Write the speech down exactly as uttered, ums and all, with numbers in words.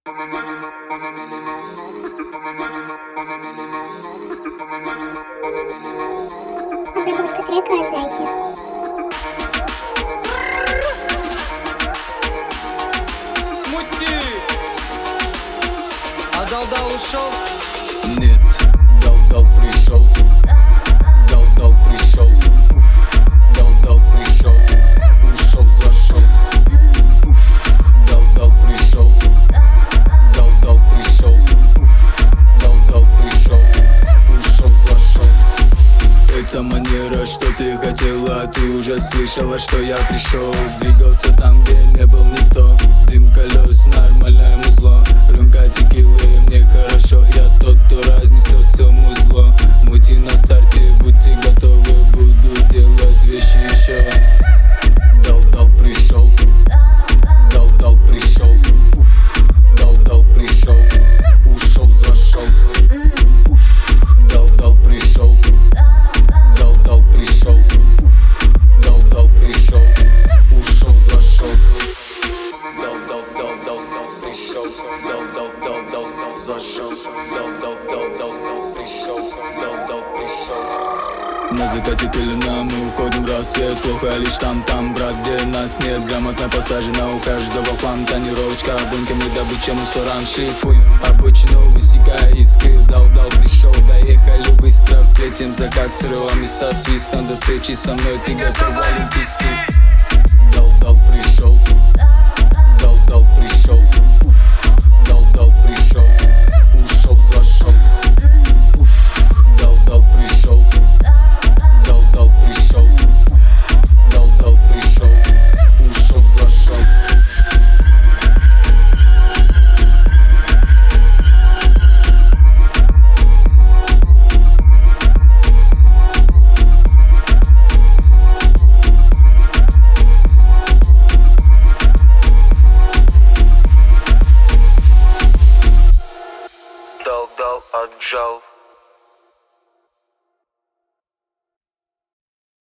Обработка трека от Зайки. Мути! А дал-дал ушел? Нет, дал-дал пришел. Дал-дал пришел. Дал-дал пришел. Ушел, зашел. Дал-дал пришел. Дал-дал пришел. Дал-дал пришел. Ушел, зашел. Это манера, что ты хотела. Ты уже слышала, что я пришел. Двигался там, где не был никто. Дым колес, нормальное музло. Рюмка текилы, мне хорошо. Я тот, кто разнесет все музло. Мути на старте, будьте готовы. Буду делать вещи еще. Дал-дал пришел. Дал-дал пришел. Дал-дал пришел. Ушел, зашел. Дал-дал пришел. Дал-дал пришел. Дал-дал пришел. Ушел, зашел. Дал-дал-дал-дал-дал пришел. Дал-дал-дал-дал-дал зашел. Дал-дал-дал-дал-дал пришел. Дал-дал пришел. На закате пелена, мы уходим в рассвет. Плохо лишь там-там, брат, где нас нет. Грамотно посажена у каждого фан. Тонировочка обоньками, добыча мусорам. Шлифуем обочину, высекая искры. Дал-дал пришел, доехали быстро. Встретим закат с ревами, со свистом. До встречи со мной, ты готов олимпийский. Дал-дал пришел. Дал-дал пришел. Дал-дал пришел. Ушел, зашел. Дал-дал пришел. Дал-дал пришел. Дал-дал пришел. Ушел, зашел. Дал-дал отжал.